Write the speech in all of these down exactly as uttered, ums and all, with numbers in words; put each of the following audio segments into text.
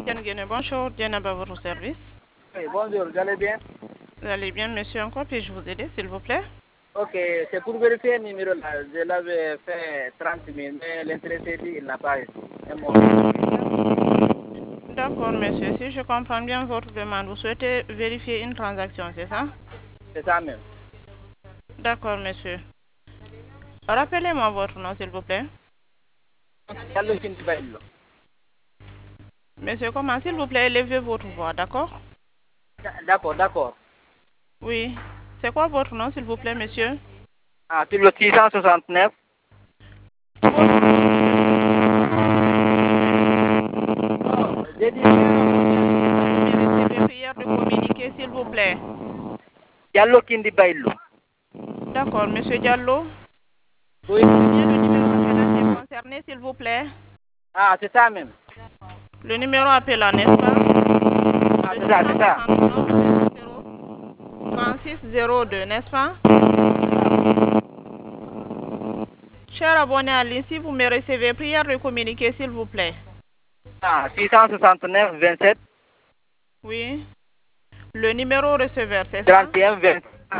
M T N, bonjour, Diana à votre service. Oui, bonjour, vous allez bien? Vous allez bien, monsieur, encore puis-je vous aider, s'il vous plaît? Ok, c'est pour vérifier le numéro là. Je l'avais fait trente mille, mais l'intéressé dit il n'a pas reçu. D'accord, monsieur. Si je comprends bien votre demande, vous souhaitez vérifier une transaction, c'est ça? C'est ça même. D'accord, monsieur. Rappelez-moi votre nom, s'il vous plaît. Diallo Kindi Baylo. Monsieur, comment, s'il vous plaît, élevez votre voix, d'accord? D'accord, d'accord. Oui. C'est quoi votre nom, s'il vous plaît, monsieur? Ah, sur le six cent soixante-neuf. J'ai dit prière de communiquer, s'il vous plaît. Diallo Kindi Baylo. D'accord, monsieur Diallo. Oui. Combien le numéro concerné, s'il vous plaît? Ah, c'est ça même. Le numéro appelant, n'est-ce pas? Ah, c'est ça, c'est ça. trente-six zéro deux, n'est-ce pas? Cher abonné à ligne, si vous me recevez, prière de communiquer, s'il vous plaît. Ah, six cent soixante-neuf vingt-sept. Oui. Le numéro receveur, c'est ça? trente et un vingt.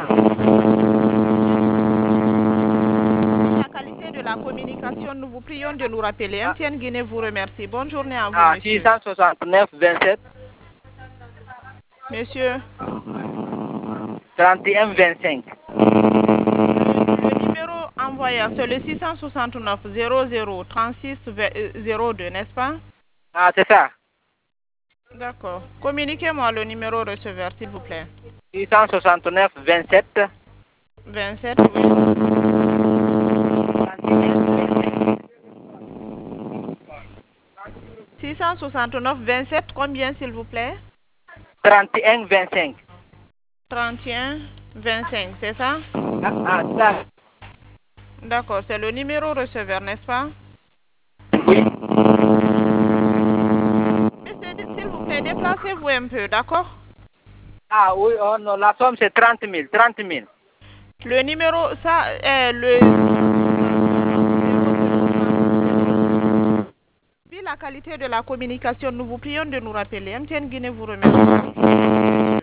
La qualité de la communication, nous vous prions de nous rappeler. M T N Guinée vous remercie. Bonne journée à vous, Ah, monsieur. six cent soixante-neuf vingt-sept. Monsieur. trente et un vingt-cinq. Le numéro envoyé, c'est le six cent soixante-neuf zéro zéro trente-six zéro deux, n'est-ce pas? Ah, c'est ça. D'accord. Communiquez-moi le numéro receveur, s'il vous plaît. six cent soixante-neuf vingt-sept. vingt-sept, oui. six cent soixante-neuf vingt-sept, combien, s'il vous plaît? trente et un vingt-cinq. trente et un vingt-cinq, c'est ça? Ah, ah, ça. D'accord, c'est le numéro receveur, n'est-ce pas? Oui. Monsieur, s'il vous plaît, déplacez-vous un peu, d'accord? Ah oui, oh non, la somme c'est trente mille. trente mille. Le numéro, ça, est le... Vu la qualité de la communication, nous vous prions de nous rappeler. M T N Guinée vous remercie.